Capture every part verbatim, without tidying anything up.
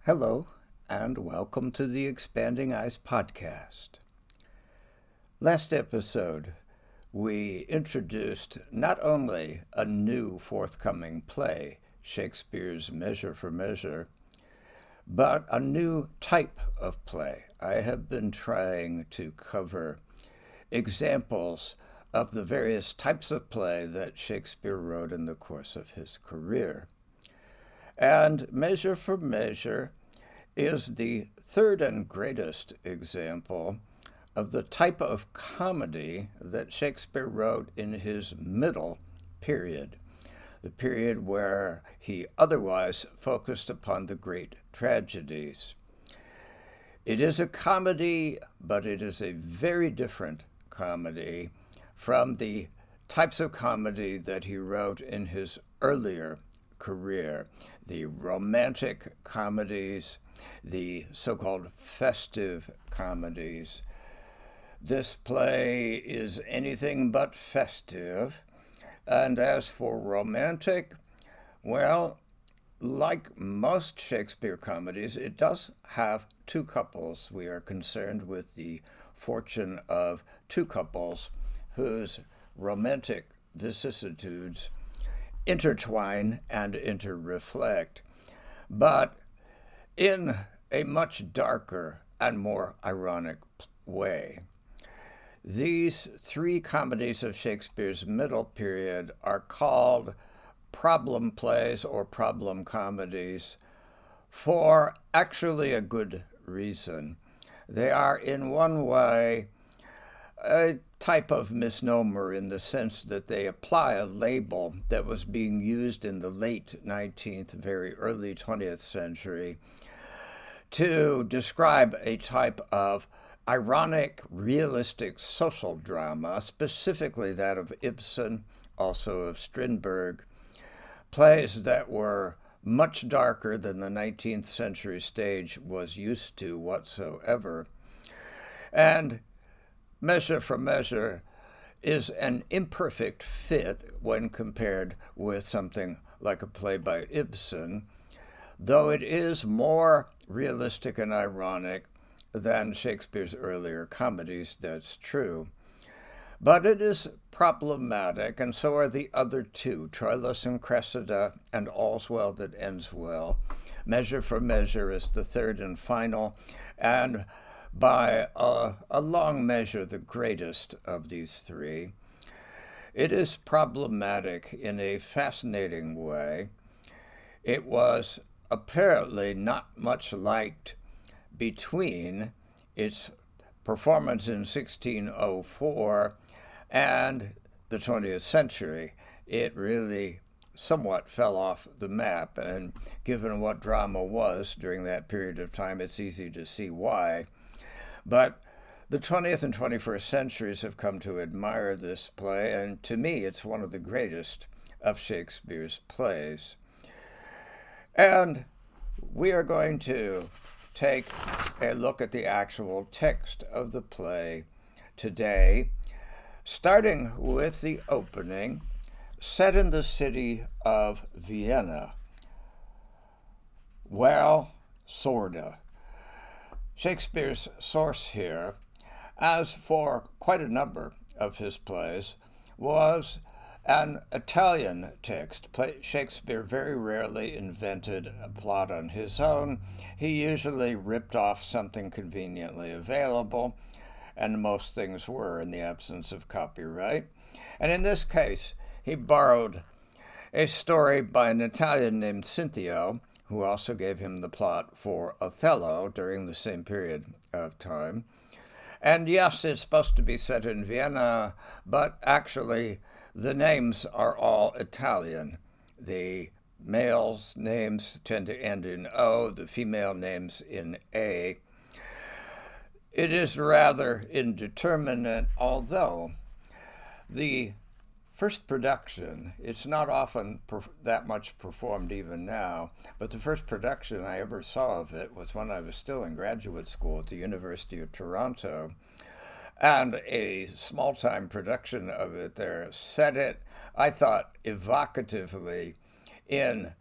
Hello, and welcome to the Expanding Eyes podcast. Last episode, we introduced not only a new forthcoming play, Shakespeare's Measure for Measure, but a new type of play. I have been trying to cover examples of the various types of play that Shakespeare wrote in the course of his career. And Measure for Measure is the third and greatest example of the type of comedy that Shakespeare wrote in his middle period, the period where he otherwise focused upon the great tragedies. It is a comedy, but it is a very different comedy from the types of comedy that he wrote in his earlier career, the romantic comedies, the so-called festive comedies. This play is anything but festive, and as for romantic, well, like most Shakespeare comedies, it does have two couples. We are concerned with the fortune of two couples whose romantic vicissitudes intertwine and interreflect, but in a much darker and more ironic way. These three comedies of Shakespeare's middle period are called problem plays or problem comedies for actually a good reason. They are in one way a type of misnomer in the sense that they apply a label that was being used in the late nineteenth, very early twentieth century to describe a type of ironic, realistic social drama, specifically that of Ibsen, also of Strindberg, plays that were much darker than the nineteenth century stage was used to whatsoever. And Measure for Measure is an imperfect fit when compared with something like a play by Ibsen, though it is more realistic and ironic than Shakespeare's earlier comedies, that's true. But it is problematic, and so are the other two, Troilus and Cressida and All's Well That Ends Well. Measure for Measure is the third and final, and by a, a long measure the greatest of these three. It is problematic in a fascinating way. It was apparently not much liked between its performance in sixteen oh four and the twentieth century. It really somewhat fell off the map, and given what drama was during that period of time, it's easy to see why. But the twentieth and twenty-first centuries have come to admire this play, and to me it's one of the greatest of Shakespeare's plays. And we are going to take a look at the actual text of the play today, starting with the opening, set in the city of Vienna. Well, sorta. Shakespeare's source here, as for quite a number of his plays, was an Italian text. Shakespeare very rarely invented a plot on his own. He usually ripped off something conveniently available, and most things were in the absence of copyright. And in this case, he borrowed a story by an Italian named Cinthio, who also gave him the plot for Othello during the same period of time. And yes, it's supposed to be set in Vienna, but actually the names are all Italian. The male's names tend to end in O, the female names in A. It is rather indeterminate, although the first production, it's not often per- that much performed even now, but the first production I ever saw of it was when I was still in graduate school at the University of Toronto. And a small-time production of it there set it, I thought, evocatively in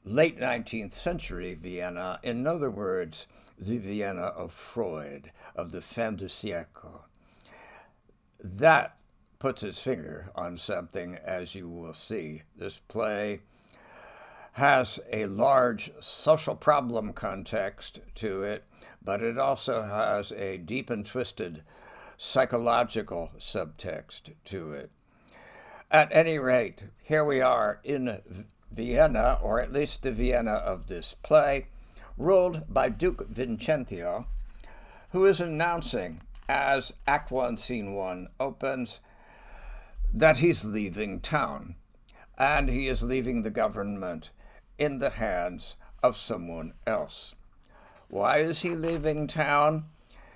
late nineteenth century Vienna, in other words, the Vienna of Freud, of the fin de siècle. That puts its finger on something, as you will see. This play has a large social problem context to it, but it also has a deep and twisted psychological subtext to it. At any rate, here we are in Vienna, or at least the Vienna of this play, ruled by Duke Vincentio, who is announcing, as Act One, Scene One opens, that he's leaving town, and he is leaving the government in the hands of someone else. Why is he leaving town?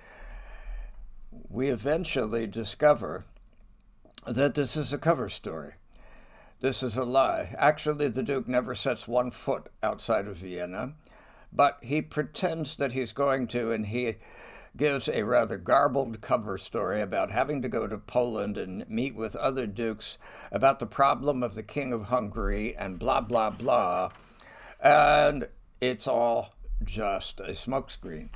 We eventually discover that this is a cover story. This is a lie. Actually, the Duke never sets one foot outside of Vienna, but he pretends that he's going to, and he gives a rather garbled cover story about having to go to Poland and meet with other dukes about the problem of the King of Hungary and blah, blah, blah. And it's all just a smokescreen.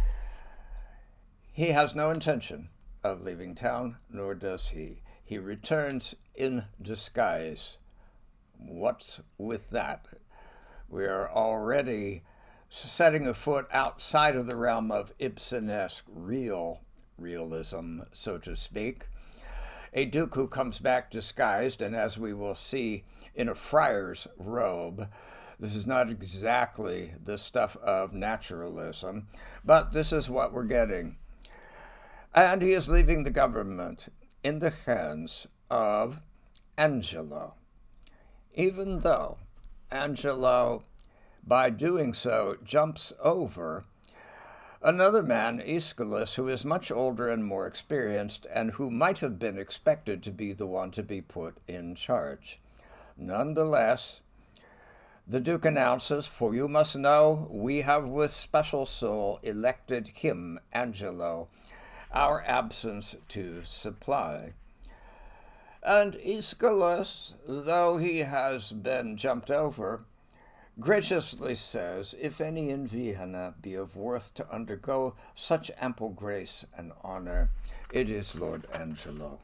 He has no intention of leaving town, nor does he. He returns in disguise. What's with that? We are already setting a foot outside of the realm of Ibsenesque real realism, so to speak. A duke who comes back disguised, and as we will see, in a friar's robe. This is not exactly the stuff of naturalism, but this is what we're getting. And he is leaving the government in the hands of Angelo, even though Angelo, by doing so, jumps over another man, Aeschylus, who is much older and more experienced, and who might have been expected to be the one to be put in charge. Nonetheless, the Duke announces, "For you must know, we have with special soul elected him, Angelo, our absence to supply." And Aeschylus, though he has been jumped over, graciously says, "If any in Vienna be of worth to undergo such ample grace and honor, it is Lord Angelo."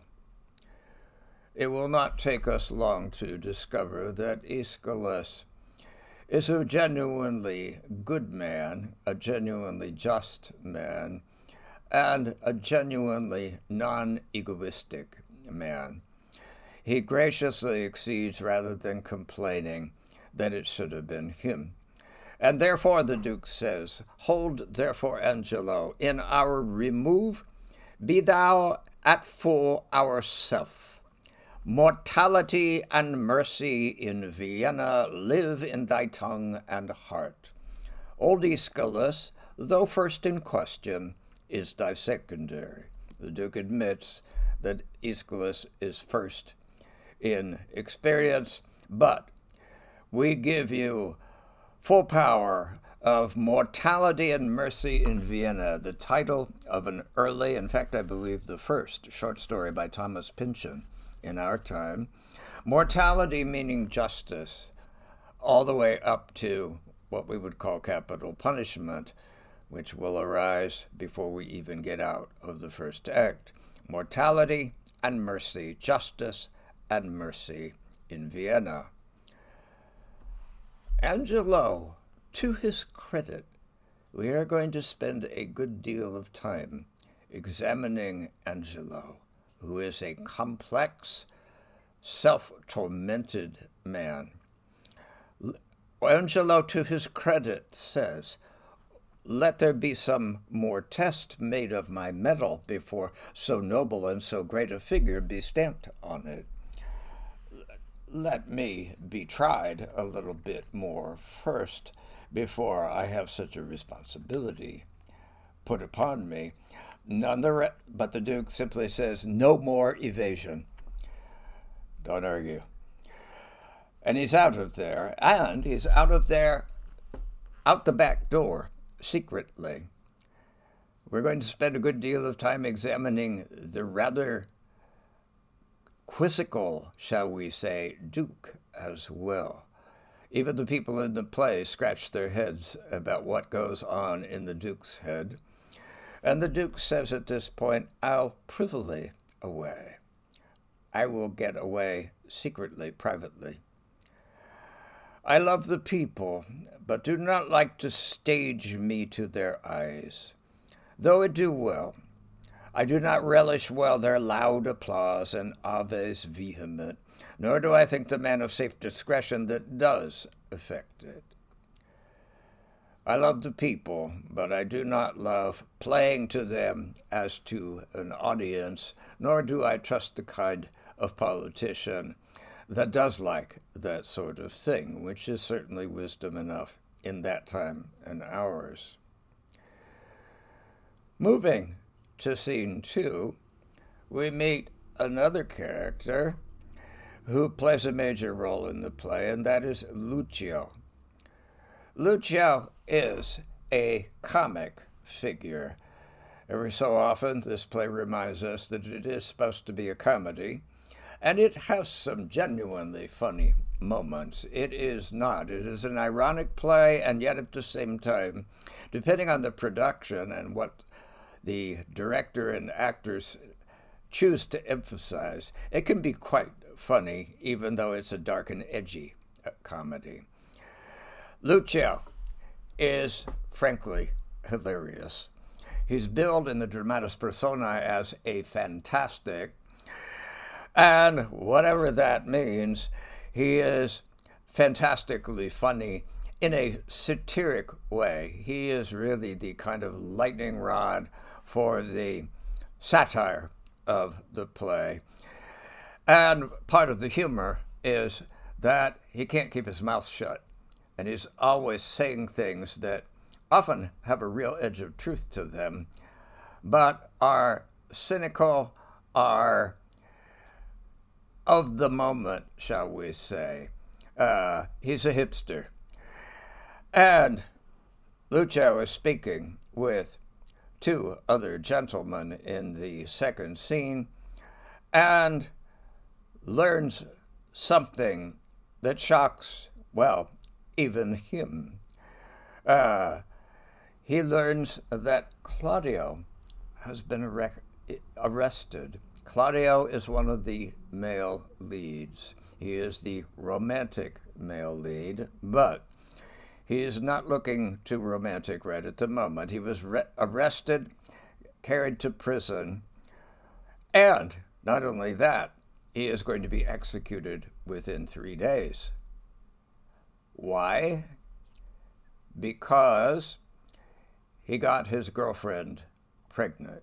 It will not take us long to discover that Aeschylus is a genuinely good man, a genuinely just man, and a genuinely non-egoistic man. He graciously accedes rather than complaining that it should have been him. And therefore, the Duke says, "Hold therefore, Angelo, in our remove, be thou at full ourself. Mortality and mercy in Vienna live in thy tongue and heart. Old Aeschylus, though first in question, is thy secondary." The Duke admits that Aeschylus is first in experience, but we give you full power of mortality and mercy in Vienna, the title of an early, in fact, I believe the first short story by Thomas Pynchon in our time. Mortality meaning justice, all the way up to what we would call capital punishment, which will arise before we even get out of the first act. Mortality and mercy, justice and mercy in Vienna. Angelo, to his credit, we are going to spend a good deal of time examining Angelo, who is a complex, self-tormented man. Angelo, to his credit, says, "Let there be some more test made of my metal before so noble and so great a figure be stamped on it. Let me be tried a little bit more first before I have such a responsibility put upon me." None the re- but the Duke simply says, "No more evasion. Don't argue." And he's out of there, and he's out of there, out the back door, secretly. We're going to spend a good deal of time examining the rather quizzical, shall we say, Duke as well. Even the people in the play scratch their heads about what goes on in the Duke's head. And the Duke says at this point, "I'll privily away. I will get away secretly, privately. I love the people, but do not like to stage me to their eyes. Though I do well, I do not relish well their loud applause and aves vehement, nor do I think the man of safe discretion that does affect it. I love the people, but I do not love playing to them as to an audience, nor do I trust the kind of politician that does like that sort of thing, which is certainly wisdom enough in that time and ours." Moving to scene two, we meet another character who plays a major role in the play, and that is Lucio. Lucio is a comic figure. Every so often, this play reminds us that it is supposed to be a comedy, and it has some genuinely funny moments. It is not. It is an ironic play, and yet at the same time, depending on the production and what the director and actors choose to emphasize, it can be quite funny, even though it's a dark and edgy comedy. Lucio is, frankly, hilarious. He's billed in the dramatis personae as a fantastic, and whatever that means, he is fantastically funny in a satiric way. He is really the kind of lightning rod for the satire of the play. And part of the humor is that he can't keep his mouth shut, and he's always saying things that often have a real edge of truth to them, but are cynical, are of the moment, shall we say. Uh, he's a hipster. And Lucio is speaking with two other gentlemen in the second scene and learns something that shocks, well, even him. Uh, he learns that Claudio has been arre- arrested. Claudio is one of the male leads. He is the romantic male lead, but he is not looking too romantic right at the moment. He was re- arrested, carried to prison, and not only that, he is going to be executed within three days. Why? Because he got his girlfriend pregnant.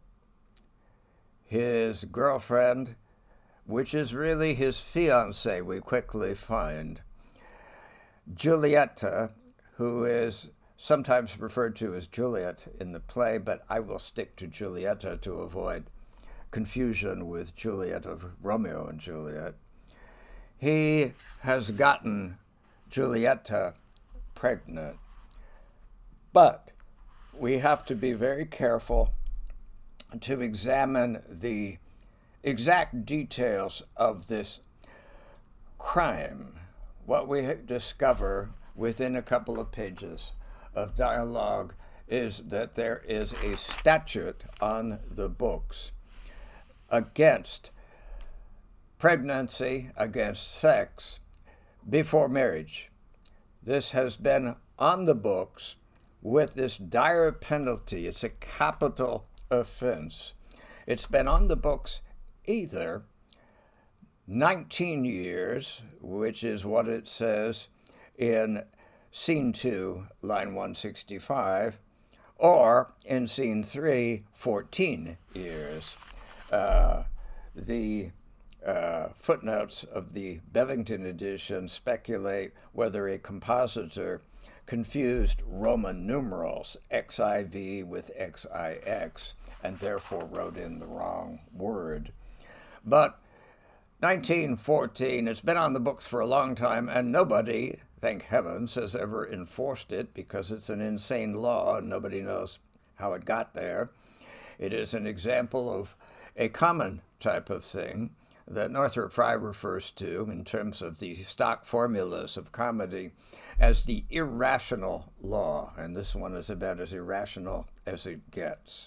His girlfriend, which is really his fiancée, we quickly find, Giulietta, who is sometimes referred to as Juliet in the play, but I will stick to Giulietta to avoid confusion with Juliet of Romeo and Juliet. He has gotten Giulietta pregnant, but we have to be very careful to examine the exact details of this crime. What we discover within a couple of pages of dialogue is that there is a statute on the books against pregnancy, against sex, before marriage. This has been on the books with this dire penalty. It's a capital offense. It's been on the books either nineteen years, which is what it says in scene two, line one sixty-five, or in scene three, fourteen years. Uh, the uh, footnotes of the Bevington edition speculate whether a compositor confused Roman numerals, X I V with X I X, and therefore wrote in the wrong word. But nineteen fourteen, it's been on the books for a long time, and nobody, thank heavens, has ever enforced it because it's an insane law and nobody knows how it got there. It is an example of a common type of thing that Northrop Frye refers to in terms of the stock formulas of comedy as the irrational law, and this one is about as irrational as it gets.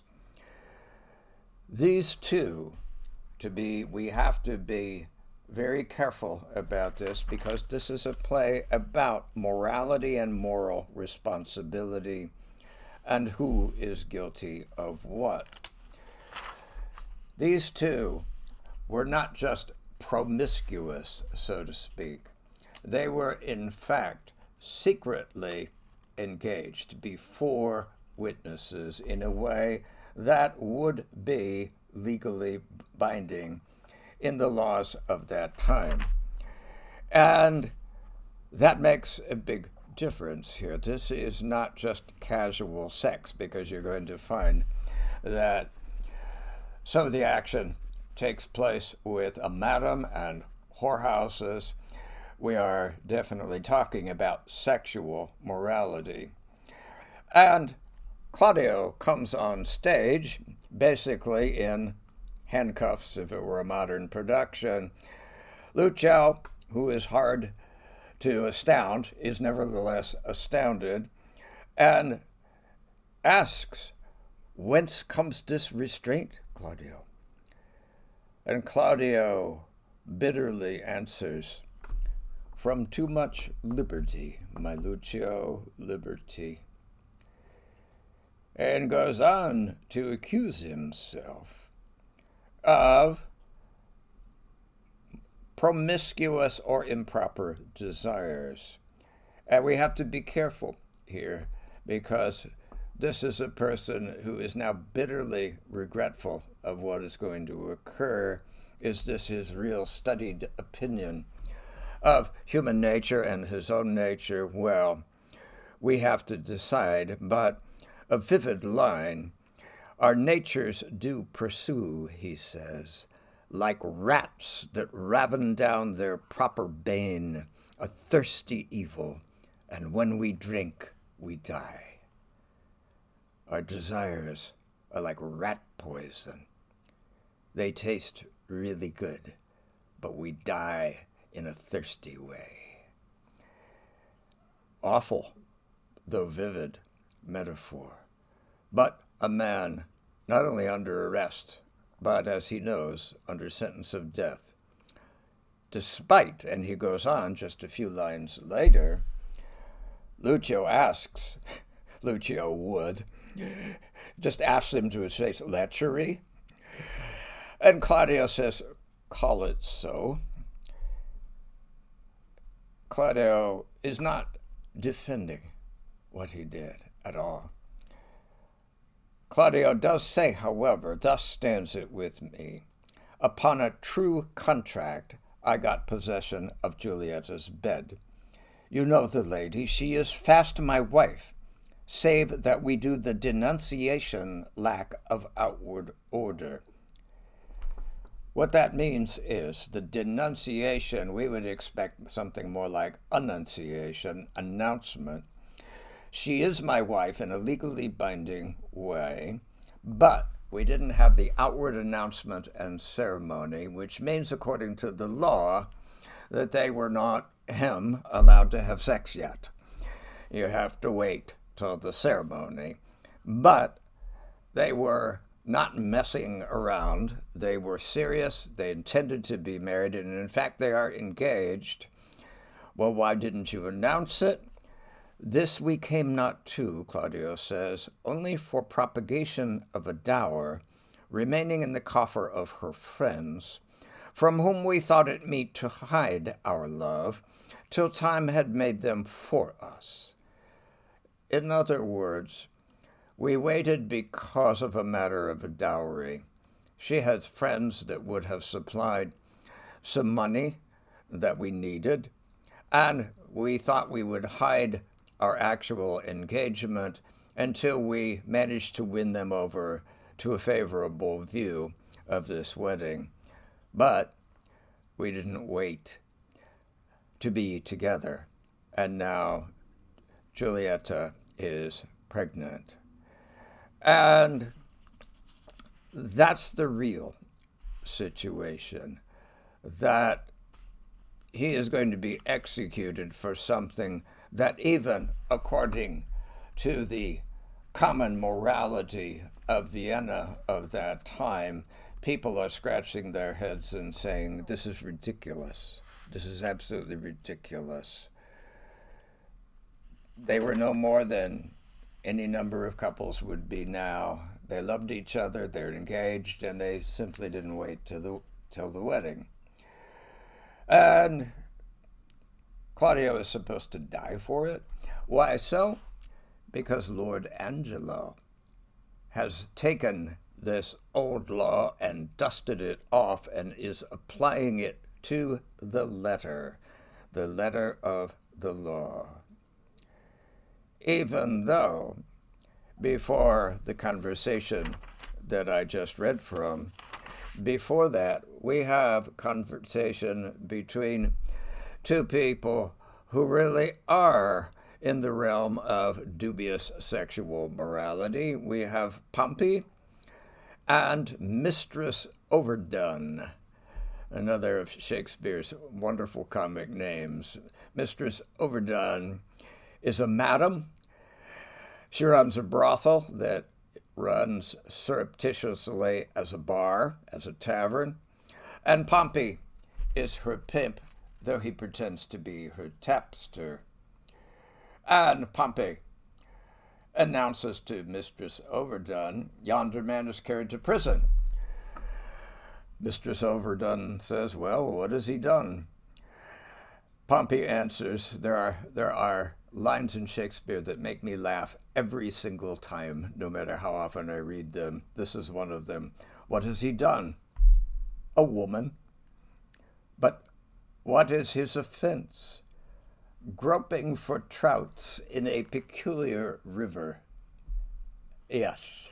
These two, to be, we have to be very careful about this, because this is a play about morality and moral responsibility and who is guilty of what. These two were not just promiscuous, so to speak. They were, in fact, secretly engaged before witnesses in a way that would be legally binding in the laws of that time. And that makes a big difference here. This is not just casual sex, because you're going to find that some of the action takes place with a madam and whorehouses. We are definitely talking about sexual morality. And Claudio comes on stage basically in handcuffs, if it were a modern production. Lucio, who is hard to astound, is nevertheless astounded and asks, "Whence comes this restraint, Claudio?" And Claudio bitterly answers, "From too much liberty, my Lucio, liberty." And goes on to accuse himself of promiscuous or improper desires. And we have to be careful here, because this is a person who is now bitterly regretful of what is going to occur. Is this his real studied opinion of human nature and his own nature? Well, we have to decide, but a vivid line. "Our natures do pursue," he says, "like rats that raven down their proper bane, a thirsty evil, and when we drink, we die." Our desires are like rat poison. They taste really good, but we die in a thirsty way. Awful, though vivid, metaphor. But a man not only under arrest, but, as he knows, under sentence of death. Despite, and he goes on just a few lines later, Lucio asks, Lucio would, just asks him to his face, "Lechery?" And Claudio says, "Call it so." Claudio is not defending what he did at all. Claudio does say, however, thus stands it with me, "Upon a true contract, I got possession of Julietta's bed. You know the lady, she is fast my wife, save that we do the denunciation lack of outward order." What that means is the denunciation, we would expect something more like annunciation, announcement. She is my wife in a legally binding way, but we didn't have the outward announcement and ceremony, which means, according to the law, that they were not him allowed to have sex yet. You have to wait till the ceremony. But they were not messing around. They were serious. They intended to be married, and in fact, they are engaged. Well, why didn't you announce it? "This we came not to," Claudio says, "only for propagation of a dower remaining in the coffer of her friends, from whom we thought it meet to hide our love, till time had made them for us." In other words, we waited because of a matter of a dowry. She had friends that would have supplied some money that we needed, and we thought we would hide our actual engagement until we managed to win them over to a favorable view of this wedding. But we didn't wait to be together, and now Julietta is pregnant. And that's the real situation, that he is going to be executed for something that even according to the common morality of Vienna of that time, people are scratching their heads and saying, this is ridiculous. This is absolutely ridiculous. They were no more than any number of couples would be now. They loved each other, they're engaged, and they simply didn't wait till the, till the wedding. And Claudio is supposed to die for it. Why so? Because Lord Angelo has taken this old law and dusted it off and is applying it to the letter, the letter of the law. Even though, before the conversation that I just read from, before that, we have conversation between two people who really are in the realm of dubious sexual morality. We have Pompey and Mistress Overdone, another of Shakespeare's wonderful comic names. Mistress Overdone is a madam. She runs a brothel that runs surreptitiously as a bar, as a tavern, and Pompey is her pimp, though he pretends to be her tapster. And Pompey announces to Mistress Overdone, yonder man is carried to prison. Mistress Overdone says, well, what has he done? Pompey answers, there are there are lines in Shakespeare that make me laugh every single time, no matter how often I read them. This is one of them. What has he done? A woman. But what is his offense? Groping for trouts in a peculiar river. Yes.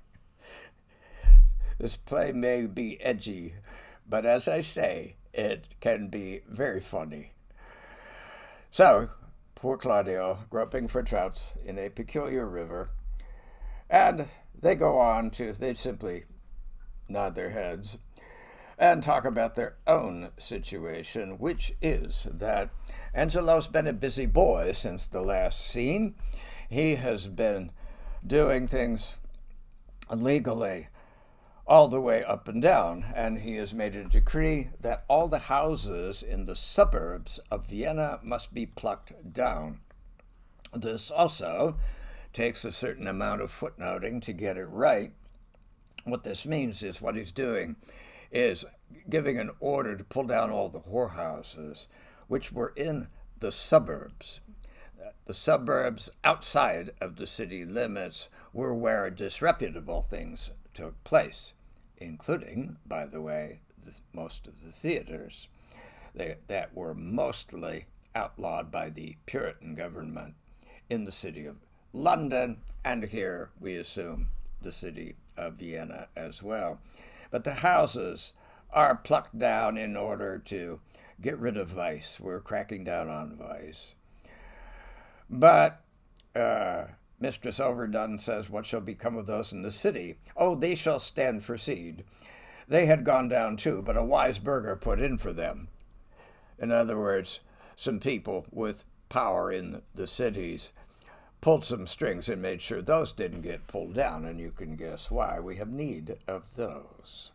This play may be edgy, but as I say, it can be very funny. So, poor Claudio, groping for trouts in a peculiar river, and they go on to, they simply nod their heads and talk about their own situation, which is that Angelo's been a busy boy since the last scene. He has been doing things legally all the way up and down, and he has made a decree that all the houses in the suburbs of Vienna must be plucked down. This also takes a certain amount of footnoting to get it right. What this means is what he's doing is giving an order to pull down all the whorehouses, which were in the suburbs. The suburbs outside of the city limits were where disreputable things took place, including, by the way, the, most of the theaters they, that were mostly outlawed by the Puritan government in the city of London, and here we assume the city of Vienna as well. But the houses are plucked down in order to get rid of vice. We're cracking down on vice. But uh, Mistress Overdone says, what shall become of those in the city? Oh, they shall stand for seed. They had gone down too, but a wise burgher put in for them. In other words, some people with power in the cities pulled some strings and made sure those didn't get pulled down, and you can guess why. We have need of those.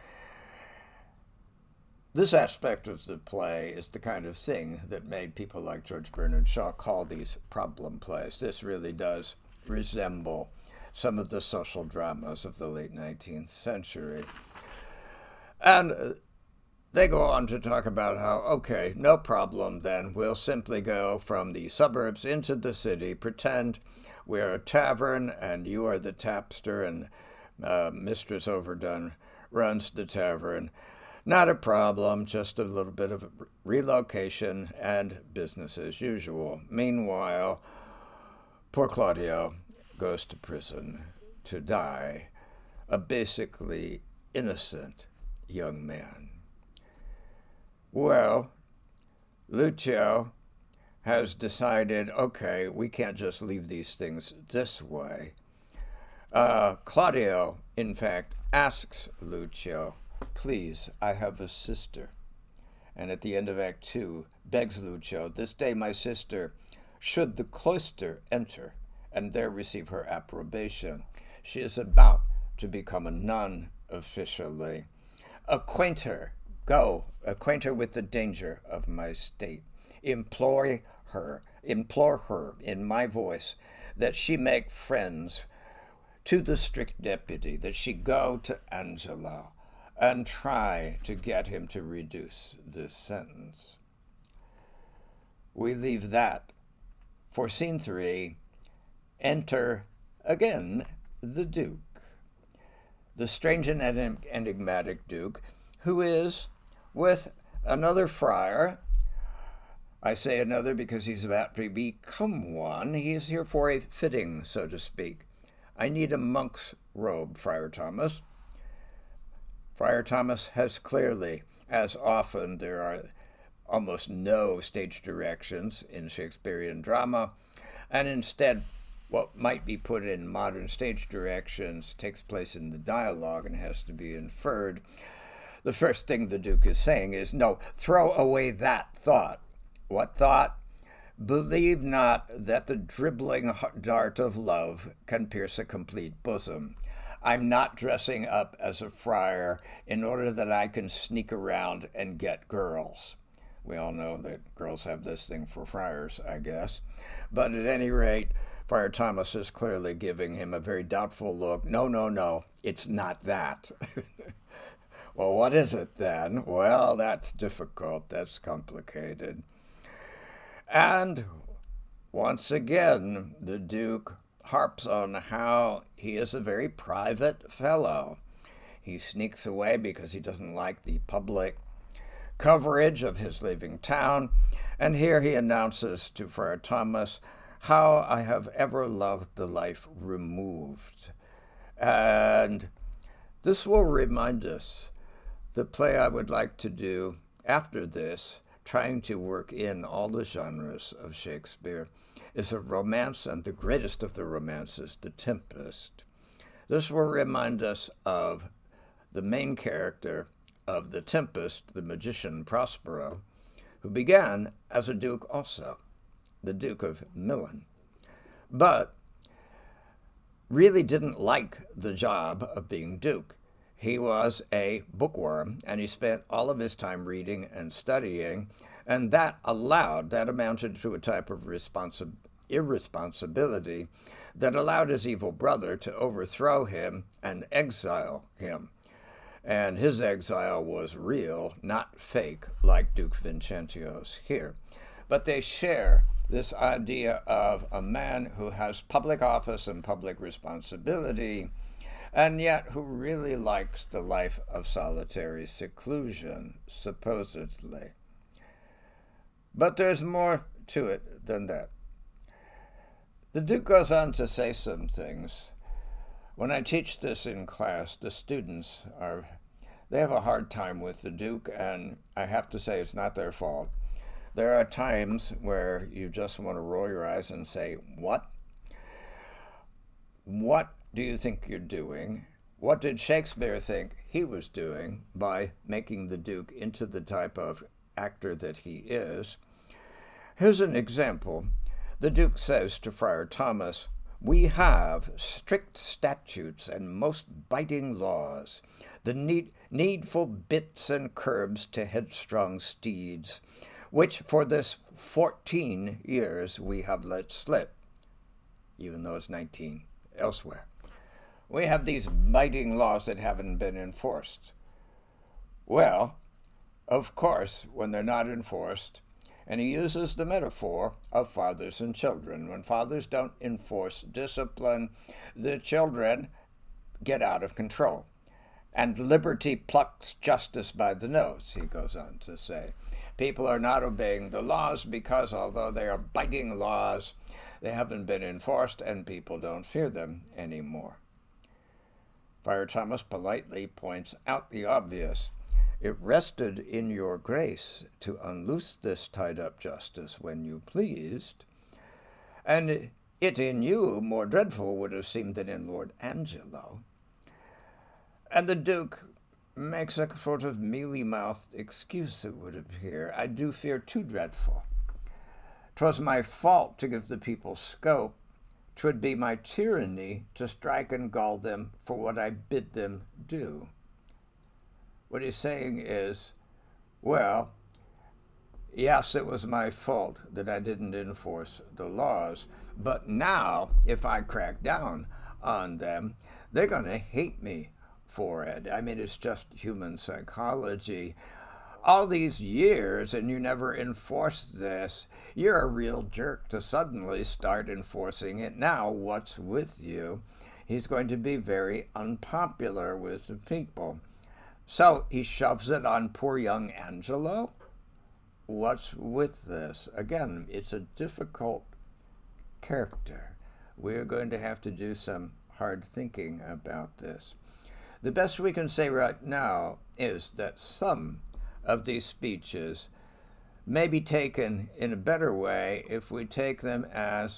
This aspect of the play is the kind of thing that made people like George Bernard Shaw call these problem plays. This really does resemble some of the social dramas of the late nineteenth century. And they go on to talk about how, okay, no problem then. We'll simply go from the suburbs into the city, pretend we're a tavern and you are the tapster and uh, Mistress Overdone runs the tavern. Not a problem, just a little bit of relocation and business as usual. Meanwhile, poor Claudio goes to prison to die, a basically innocent young man. Well, Lucio has decided, okay, we can't just leave these things this way. Uh, Claudio, in fact, asks Lucio, please, I have a sister. And at the end of Act Two, begs Lucio, this day my sister should the cloister enter, and there receive her approbation. She is about to become a nun officially. Acquaint her, go, acquaint her with the danger of my state. Implore her, implore her in my voice that she make friends to the strict deputy, that she go to Angelo and try to get him to reduce this sentence. We leave that for scene three. Enter again the Duke, the strange and enigmatic Duke, who is with another friar. I say another because he's about to become one. He is here for a fitting, so to speak. I need a monk's robe, Friar Thomas. Friar Thomas has clearly, as often there are almost no stage directions in Shakespearean drama, and instead what might be put in modern stage directions takes place in the dialogue and has to be inferred. The first thing the Duke is saying is, no, throw away that thought. What thought? Believe not that the dribbling dart of love can pierce a complete bosom. I'm not dressing up as a friar in order that I can sneak around and get girls. We all know that girls have this thing for friars, I guess. But at any rate, Friar Thomas is clearly giving him a very doubtful look. No, no, no, it's not that. Well, what is it then? Well, that's difficult. That's complicated. And once again, the Duke harps on how he is a very private fellow. He sneaks away because he doesn't like the public coverage of his leaving town. And here he announces to Friar Thomas, how I have ever loved the life removed. And this will remind us the play I would like to do after this, trying to work in all the genres of Shakespeare, is a romance, and the greatest of the romances, The Tempest. This will remind us of the main character of The Tempest, the magician Prospero, who began as a duke also, the Duke of Milan, but really didn't like the job of being duke. He was a bookworm, and he spent all of his time reading and studying, and that allowed, that amounted to a type of responsi- irresponsibility that allowed his evil brother to overthrow him and exile him. And his exile was real, not fake, like Duke Vincentio's here. But they share this idea of a man who has public office and public responsibility, and yet who really likes the life of solitary seclusion, supposedly. But there's more to it than that. The Duke goes on to say some things. When I teach this in class, the students are, they have a hard time with the Duke, and I have to say it's not their fault. There are times where you just want to roll your eyes and say, what? What do you think you're doing? What did Shakespeare think he was doing by making the Duke into the type of actor that he is? Here's an example. The Duke says to Friar Thomas, we have strict statutes and most biting laws, the need, needful bits and curbs to headstrong steeds, which for this fourteen years we have let slip, even though it's nineteen elsewhere. We have these biting laws that haven't been enforced. Well, of course, when they're not enforced, and he uses the metaphor of fathers and children. When fathers don't enforce discipline, the children get out of control. And liberty plucks justice by the nose, he goes on to say. People are not obeying the laws because although they are biting laws, they haven't been enforced and people don't fear them anymore. Friar Thomas politely points out the obvious. It rested in your grace to unloose this tied-up justice when you pleased, and it in you more dreadful would have seemed than in Lord Angelo. And the Duke makes a sort of mealy-mouthed excuse, it would appear. I do fear too dreadful. 'Twas my fault to give the people scope. 'Twould be my tyranny to strike and gall them for what I bid them do. What he's saying is, well, yes, it was my fault that I didn't enforce the laws, but now if I crack down on them, they're going to hate me for it. I mean, it's just human psychology. All these years and you never enforced this. You're a real jerk to suddenly start enforcing it now. What's with you? He's going to be very unpopular with the people. So he shoves it on poor young Angelo. What's with this? Again, it's a difficult character. We're going to have to do some hard thinking about this. The best we can say right now is that some of these speeches may be taken in a better way if we take them as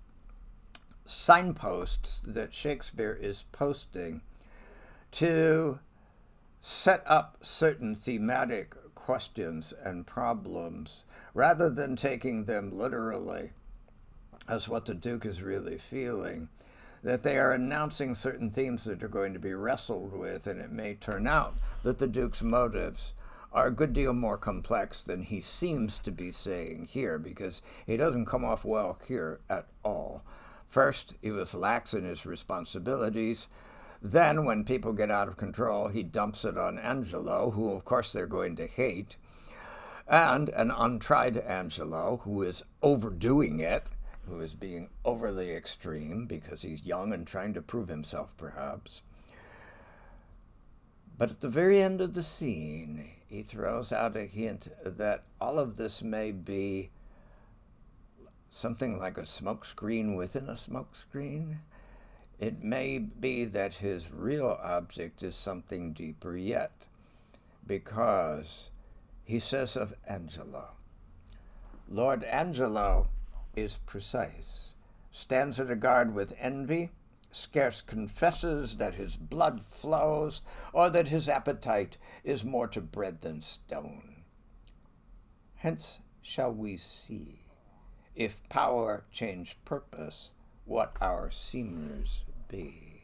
signposts that Shakespeare is posting to set up certain thematic questions and problems, rather than taking them literally as what the Duke is really feeling, that they are announcing certain themes that are going to be wrestled with, and it may turn out that the Duke's motives are a good deal more complex than he seems to be saying here, because he doesn't come off well here at all. First, he was lax in his responsibilities. Then, when people get out of control, he dumps it on Angelo, who, of course, they're going to hate, and an untried Angelo, who is overdoing it, who is being overly extreme because he's young and trying to prove himself, perhaps. But at the very end of the scene, he throws out a hint that all of this may be something like a smokescreen within a smokescreen. It may be that his real object is something deeper yet, because he says of Angelo, Lord Angelo is precise, stands at a guard with envy, scarce confesses that his blood flows, or that his appetite is more to bread than stone. Hence shall we see, if power change purpose, what our seemers be.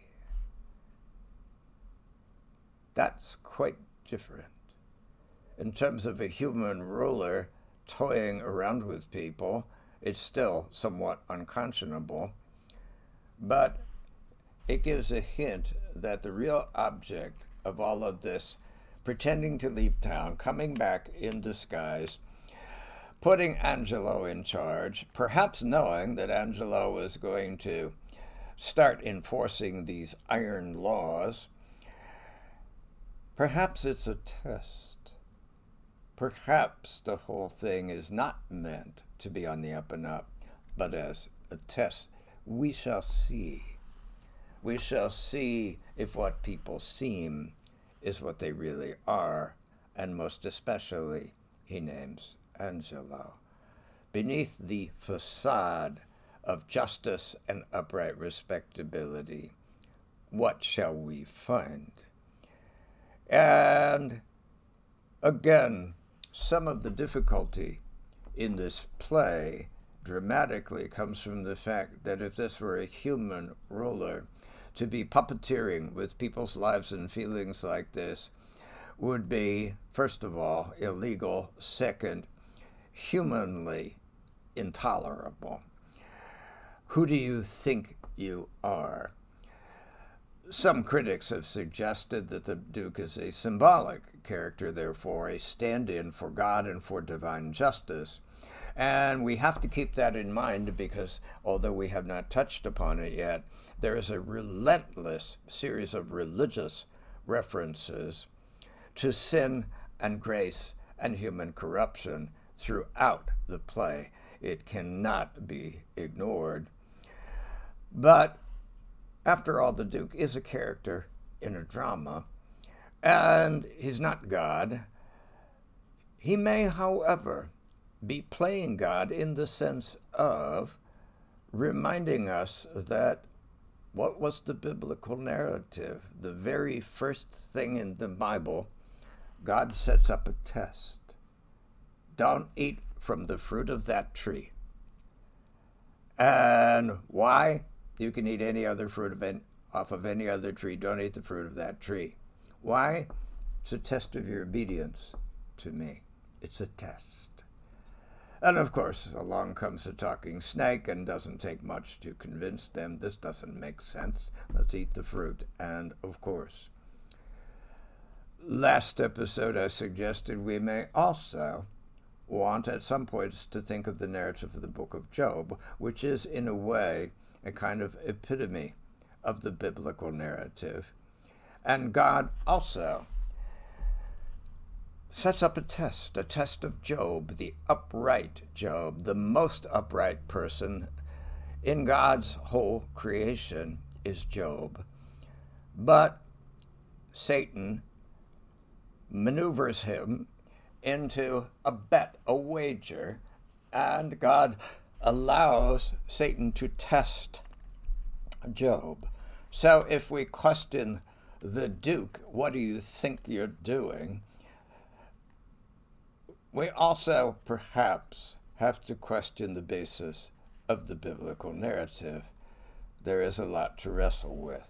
That's quite different. In terms of a human ruler toying around with people, it's still somewhat unconscionable, but it gives a hint that the real object of all of this, pretending to leave town, coming back in disguise, putting Angelo in charge, perhaps knowing that Angelo was going to start enforcing these iron laws, perhaps it's a test. Perhaps the whole thing is not meant to be on the up and up, but as a test. We shall see. We shall see if what people seem is what they really are, and most especially, he names Angelo. Beneath the facade of justice and upright respectability, what shall we find? And again, some of the difficulty in this play dramatically comes from the fact that if this were a human ruler, to be puppeteering with people's lives and feelings like this would be, first of all, illegal, second, humanly intolerable. Who do you think you are? Some critics have suggested that the Duke is a symbolic character, therefore a stand-in for God and for divine justice. And we have to keep that in mind because, although we have not touched upon it yet, there is a relentless series of religious references to sin and grace and human corruption throughout the play. It cannot be ignored. But after all, the Duke is a character in a drama, and he's not God. He may, however, be playing God in the sense of reminding us that what was the biblical narrative? The very first thing in the Bible, God sets up a test. Don't eat from the fruit of that tree. And why? You can eat any other fruit of any, off of any other tree. Don't eat the fruit of that tree. Why? It's a test of your obedience to me. It's a test. And of course, along comes the talking snake, and doesn't take much to convince them this doesn't make sense. Let's eat the fruit. And of course, last episode I suggested we may also want at some points to think of the narrative of the book of Job, which is in a way a kind of epitome of the biblical narrative. And God also sets up a test, a test of Job, the upright Job, the most upright person in God's whole creation is Job. But Satan maneuvers him into a bet, a wager, and God allows Satan to test Job. So if we question the Duke, what do you think you're doing? We also perhaps have to question the basis of the biblical narrative. There is a lot to wrestle with.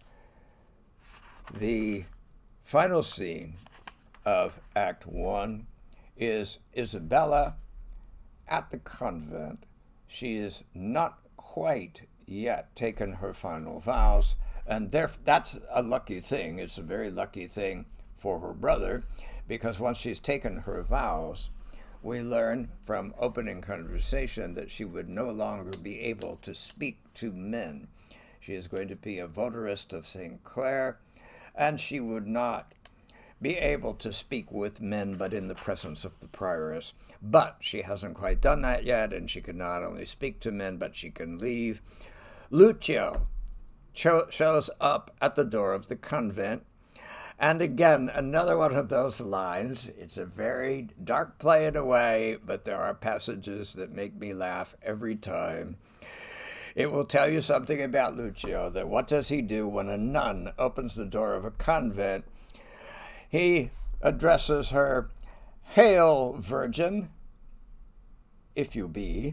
The final scene of Act One is Isabella at the convent. She is not quite yet taken her final vows, and there, that's a lucky thing. It's a very lucky thing for her brother, because once she's taken her vows, we learn from opening conversation that she would no longer be able to speak to men. She is going to be a votarist of Saint Clare, and she would not be able to speak with men but in the presence of the prioress. But she hasn't quite done that yet, and she can not only speak to men, but she can leave. Lucio cho- shows up at the door of the convent. And again, another one of those lines. It's a very dark play in a way, but there are passages that make me laugh every time. It will tell you something about Lucio, that what does he do when a nun opens the door of a convent? He addresses her, "Hail, Virgin, if you be."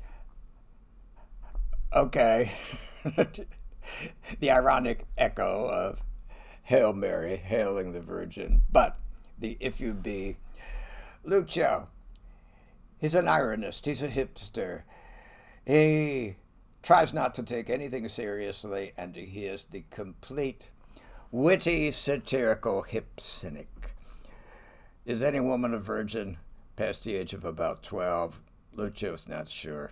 Okay. The ironic echo of Hail Mary, hailing the Virgin, but the if you be. Lucio, he's an ironist, he's a hipster. He tries not to take anything seriously, and he is the complete witty, satirical hip cynic. Is any woman a virgin past the age of about twelve? Lucio's not sure,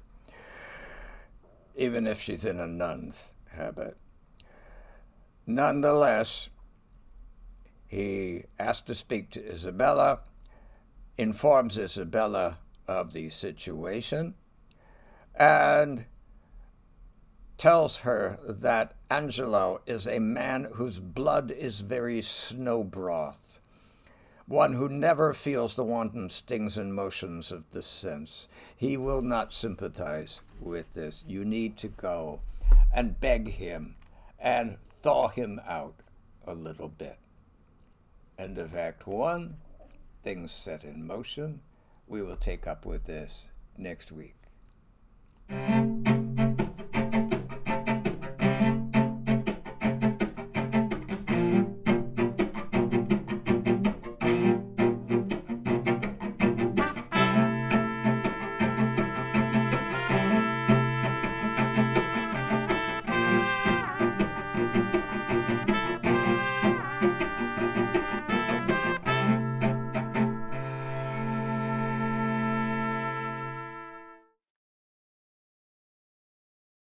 even if she's in a nun's habit. Nonetheless, he asks to speak to Isabella, informs Isabella of the situation, and tells her that Angelo is a man whose blood is very snow broth, one who never feels the wanton stings and motions of the sense. He will not sympathize with this. You need to go and beg him and thaw him out a little bit. End of Act One, things set in motion. We will take up with this next week.